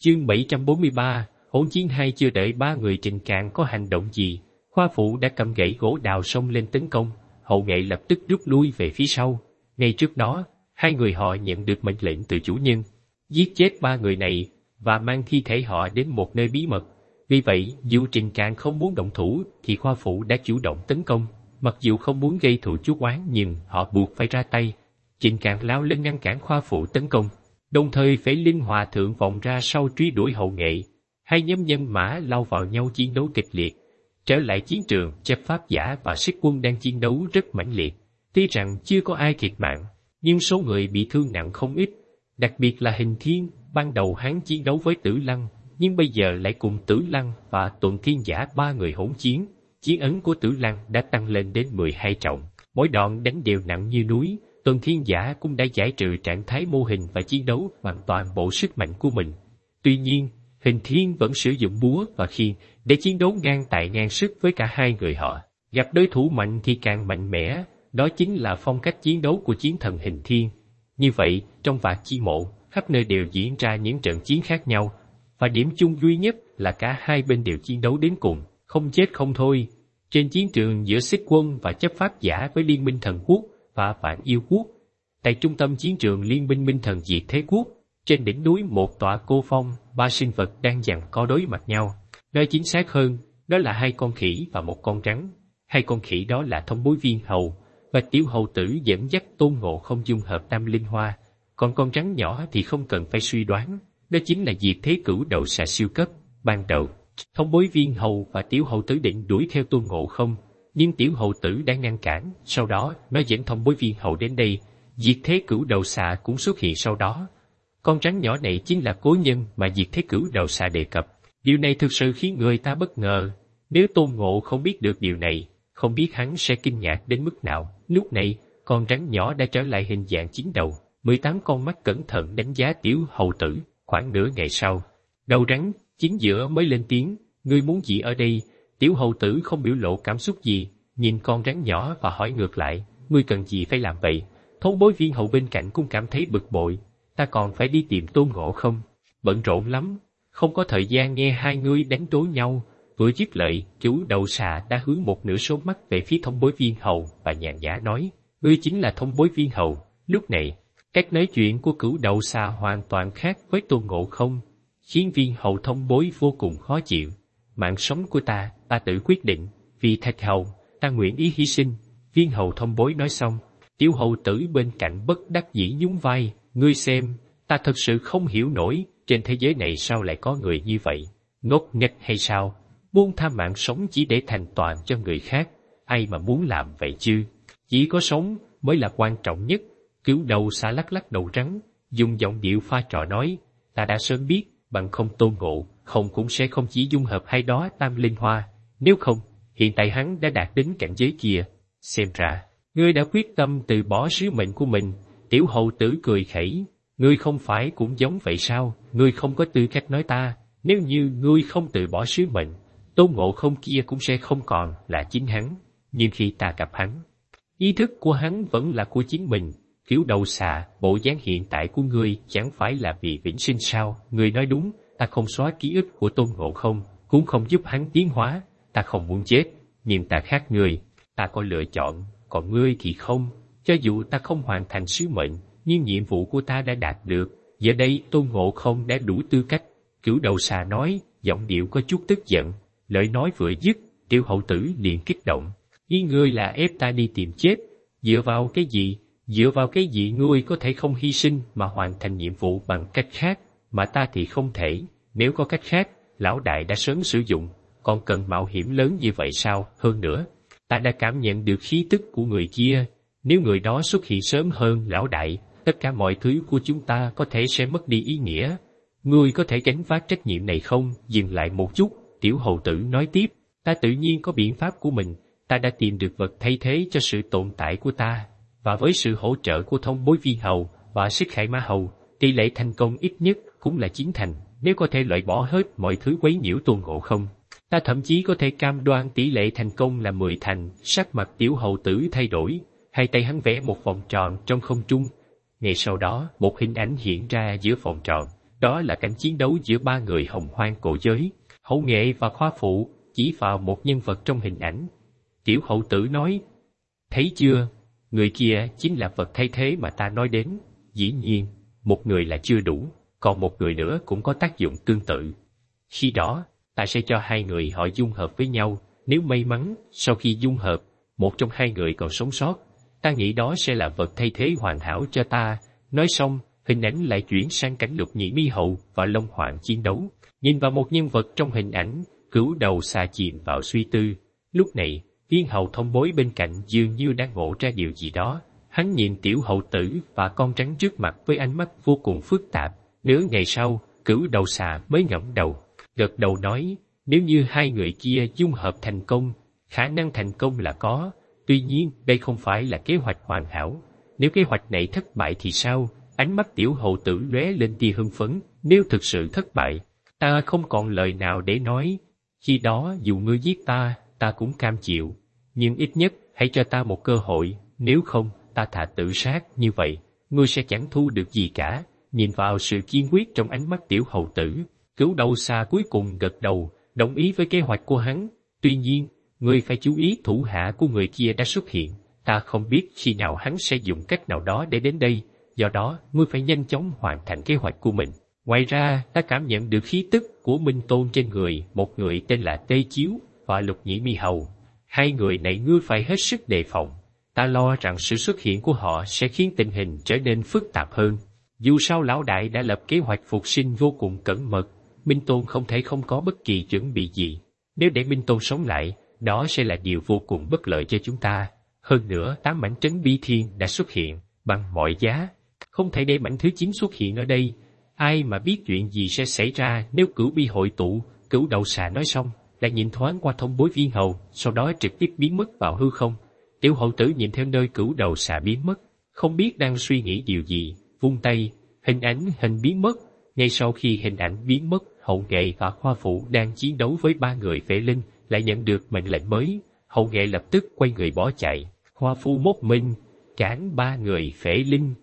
Chương 743, hỗn chiến 2. Chưa đợi ba người Trình Cạn có hành động gì, Khoa Phụ đã cầm gậy gỗ đào xông lên tấn công. Hậu nghệ lập tức rút lui về phía sau. Ngay trước đó, hai người họ nhận được mệnh lệnh từ chủ nhân, giết chết ba người này và mang thi thể họ đến một nơi bí mật. Vì vậy, dù Trình Cạn không muốn động thủ, thì Khoa Phụ đã chủ động tấn công. Mặc dù không muốn gây thù chuốc oán, nhưng họ buộc phải ra tay. Trình Cạn lao lên ngăn cản Khoa Phụ tấn công, đồng thời Phế Linh Hòa Thượng vòng ra sau truy đuổi hậu nghệ. Hai nhóm nhân mã lao vào nhau chiến đấu kịch liệt. Trở lại chiến trường, chấp pháp giả và sĩ quân đang chiến đấu rất mãnh liệt. Tuy rằng chưa có ai thiệt mạng, nhưng số người bị thương nặng không ít. Đặc biệt là Hình Thiên, ban đầu hắn chiến đấu với Tử Lăng, nhưng bây giờ lại cùng Tử Lăng và Tuần Thiên Giả ba người hỗn chiến. Chiến ấn của Tử Lăng đã tăng lên đến 12 trọng, mỗi đoạn đánh đều nặng như núi. Tuần Thiên Giả cũng đã giải trừ trạng thái mô hình và chiến đấu bằng toàn bộ sức mạnh của mình. Tuy nhiên, Hình Thiên vẫn sử dụng búa và khiên để chiến đấu ngang tài ngang sức với cả hai người họ. Gặp đối thủ mạnh thì càng mạnh mẽ, đó chính là phong cách chiến đấu của chiến thần Hình Thiên. Như vậy, trong Vạc Chi Mộ, khắp nơi đều diễn ra những trận chiến khác nhau, và điểm chung duy nhất là cả hai bên đều chiến đấu đến cùng, không chết không thôi. Trên chiến trường giữa Xích Quân và chấp pháp giả với Liên minh Thần Quốc và Vạn Yêu Quốc, tại trung tâm chiến trường Liên minh Minh Thần Diệt Thế Quốc, trên đỉnh núi một tọa cô phong, ba sinh vật đang giằng co đối mặt nhau. Nói chính xác hơn, đó là hai con khỉ và một con rắn. Hai con khỉ đó là Thông Bối Viên Hầu và Tiểu Hầu Tử dẫn dắt Tôn Ngộ Không dung hợp Tam Linh Hoa. Còn con rắn nhỏ thì không cần phải suy đoán, đó chính là Diệt Thế Cửu Đầu Xà siêu cấp. Ban đầu, Thông Bối Viên Hầu và Tiểu Hầu Tử định đuổi theo Tôn Ngộ Không, nhưng Tiểu Hầu Tử đã ngăn cản. Sau đó, nó dẫn Thông Bối Viên Hầu đến đây. Diệt Thế Cửu Đầu Xà cũng xuất hiện sau đó. Con rắn nhỏ này chính là cố nhân mà Diệt Thế Cửu Đầu Xà đề cập. Điều này thực sự khiến người ta bất ngờ. Nếu Tôn Ngộ không biết được điều này, không biết hắn sẽ kinh ngạc đến mức nào. Lúc này, con rắn nhỏ đã trở lại hình dạng chín đầu. 18 con mắt cẩn thận đánh giá Tiểu Hầu Tử. Khoảng nửa ngày sau, đầu rắn chính giữa mới lên tiếng, ngươi muốn gì ở đây? Tiểu Hầu Tử không biểu lộ cảm xúc gì, nhìn con rắn nhỏ và hỏi ngược lại, ngươi cần gì phải làm vậy? Thông Bối Viên Hầu bên cạnh cũng cảm thấy bực bội, ta còn phải đi tìm Tôn Ngộ Không, bận rộn lắm, không có thời gian nghe hai ngươi đánh đối nhau. Vừa dứt lời, Cửu Đầu Xà đã hướng một nửa số mắt về phía Thông Bối Viên Hầu và nhàn nhã nói, ngươi chính là Thông Bối Viên Hầu. Lúc này, cách nói chuyện của Cửu Đầu Xà hoàn toàn khác với Tôn Ngộ Không, khiến Viên Hầu Thông Bối vô cùng khó chịu. Mạng sống của ta tự quyết định, vì Thạch Hầu, ta nguyện ý hy sinh. Viên Hầu Thông Bối nói xong, Tiểu Hầu Tử bên cạnh bất đắc dĩ nhún vai, ngươi xem, ta thật sự không hiểu nổi, trên thế giới này sao lại có người như vậy, ngốc nghếch hay sao, buông tha mạng sống chỉ để thành toàn cho người khác, ai mà muốn làm vậy chứ, chỉ có sống mới là quan trọng nhất. Cửu Đầu Xà lắc lắc đầu rắn, dùng giọng điệu pha trò nói, ta đã sớm biết, bằng không Tôn Ngộ Không cũng sẽ không chỉ dung hợp hai đó Tam Linh Hoa, nếu không, hiện tại hắn đã đạt đến cảnh giới kia. Xem ra, ngươi đã quyết tâm từ bỏ sứ mệnh của mình. Tiểu Hầu Tử cười khẩy, ngươi không phải cũng giống vậy sao? Ngươi không có tư cách nói ta, nếu như ngươi không từ bỏ sứ mệnh, Tôn Ngộ Không kia cũng sẽ không còn là chính hắn. Nhưng khi ta gặp hắn, ý thức của hắn vẫn là của chính mình. Cửu Đầu Xà, bộ dáng hiện tại của ngươi chẳng phải là vì vĩnh sinh sao? Ngươi nói đúng, ta không xóa ký ức của Tôn Ngộ Không, cũng không giúp hắn tiến hóa. Ta không muốn chết, nhưng ta khác ngươi, ta có lựa chọn, còn ngươi thì không. Cho dù ta không hoàn thành sứ mệnh, nhưng nhiệm vụ của ta đã đạt được. Giờ đây Tôn Ngộ Không đã đủ tư cách. Cửu Đầu Xà nói, giọng điệu có chút tức giận. Lời nói vừa dứt, Tiểu Hầu Tử liền kích động. Ý ngươi là ép ta đi tìm chết? Dựa vào cái gì? Dựa vào cái gì ngươi có thể không hy sinh mà hoàn thành nhiệm vụ bằng cách khác, mà ta thì không thể? Nếu có cách khác, lão đại đã sớm sử dụng, còn cần mạo hiểm lớn như vậy sao? Hơn nữa, ta đã cảm nhận được khí tức của người kia. Nếu người đó xuất hiện sớm hơn lão đại, tất cả mọi thứ của chúng ta có thể sẽ mất đi ý nghĩa. Ngươi có thể gánh vác trách nhiệm này không? Dừng lại một chút, Tiểu Hầu Tử nói tiếp, ta tự nhiên có biện pháp của mình. Ta đã tìm được vật thay thế cho sự tồn tại của ta, và với sự hỗ trợ của Thông Bối Viên Hầu và Xích Khải Ma Hầu, tỷ lệ thành công ít nhất cũng là 9 thành. Nếu có thể loại bỏ hết mọi thứ quấy nhiễu Tôn Ngộ Không, ta thậm chí có thể cam đoan tỷ lệ thành công là 10 thành. Sắc mặt Tiểu Hầu Tử thay đổi, hai tay hắn vẽ một vòng tròn trong không trung. Ngay sau đó, một hình ảnh hiện ra giữa vòng tròn, Đó là cảnh chiến đấu giữa ba người hồng hoang cổ giới, Hậu Nghệ và Khoa Phụ, chỉ vào một nhân vật trong hình ảnh. Tiểu Hậu Tử nói, thấy chưa, người kia chính là vật thay thế mà ta nói đến. Dĩ nhiên, một người là chưa đủ, còn một người nữa cũng có tác dụng tương tự. Khi đó, ta sẽ cho hai người họ dung hợp với nhau. Nếu may mắn, sau khi dung hợp, một trong hai người còn sống sót, ta nghĩ đó sẽ là vật thay thế hoàn hảo cho ta. Nói xong, hình ảnh lại chuyển sang cảnh Lục Nhĩ Mi Hầu và Long Hoàng chiến đấu. Nhìn vào một nhân vật trong hình ảnh, Cửu Đầu Xà chìm vào suy tư. Lúc này, Viên Hầu Thông Bối bên cạnh dường như đang ngộ ra điều gì đó. Hắn nhìn Tiểu Hậu Tử và con rắn trước mặt với ánh mắt vô cùng phức tạp. Nửa ngày sau, Cửu Đầu Xà mới ngẩng đầu, gật đầu nói, nếu như hai người kia dung hợp thành công, khả năng thành công là có. Tuy nhiên, đây không phải là kế hoạch hoàn hảo. Nếu kế hoạch này thất bại thì sao? Ánh mắt Tiểu Hậu Tử lóe lên tia hưng phấn. Nếu thực sự thất bại, ta không còn lời nào để nói. Khi đó, dù ngươi giết ta, ta cũng cam chịu. Nhưng ít nhất, hãy cho ta một cơ hội. Nếu không, ta thà tự sát. Như vậy, ngươi sẽ chẳng thu được gì cả. Nhìn vào sự kiên quyết trong ánh mắt Tiểu Hậu Tử, Cửu Đầu Xà cuối cùng gật đầu, đồng ý với kế hoạch của hắn. Tuy nhiên, ngươi phải chú ý thủ hạ của người kia đã xuất hiện. Ta không biết khi nào hắn sẽ dùng cách nào đó để đến đây. Do đó, ngươi phải nhanh chóng hoàn thành kế hoạch của mình. Ngoài ra, ta cảm nhận được khí tức của Minh Tôn trên người một người tên là Tê Chiếu và Lục Nhĩ Mi Hầu. Hai người này ngươi phải hết sức đề phòng. Ta lo rằng sự xuất hiện của họ sẽ khiến tình hình trở nên phức tạp hơn. Dù sao lão đại đã lập kế hoạch phục sinh vô cùng cẩn mật, Minh Tôn không thể không có bất kỳ chuẩn bị gì. Nếu để Minh Tôn sống lại, đó sẽ là điều vô cùng bất lợi cho chúng ta. Hơn nữa, 8 mảnh trấn bi thiên đã xuất hiện, bằng mọi giá. Không thể để mảnh thứ 9 xuất hiện ở đây. Ai mà biết chuyện gì sẽ xảy ra nếu Cửu Bi hội tụ. Cửu Đầu Xà nói xong, lại nhìn thoáng qua Thông Bối Viên Hầu, sau đó trực tiếp biến mất vào hư không. Tiểu Hậu Tử nhìn theo nơi Cửu Đầu Xà biến mất, không biết đang suy nghĩ điều gì, vung tay, hình biến mất. Ngay sau khi hình ảnh biến mất, Hậu Nghệ và Khoa Phụ đang chiến đấu với ba người phệ linh, lại nhận được mệnh lệnh mới. Hậu Nghệ lập tức quay người bỏ chạy. Khoa Phụ một mình cản ba người phệ linh.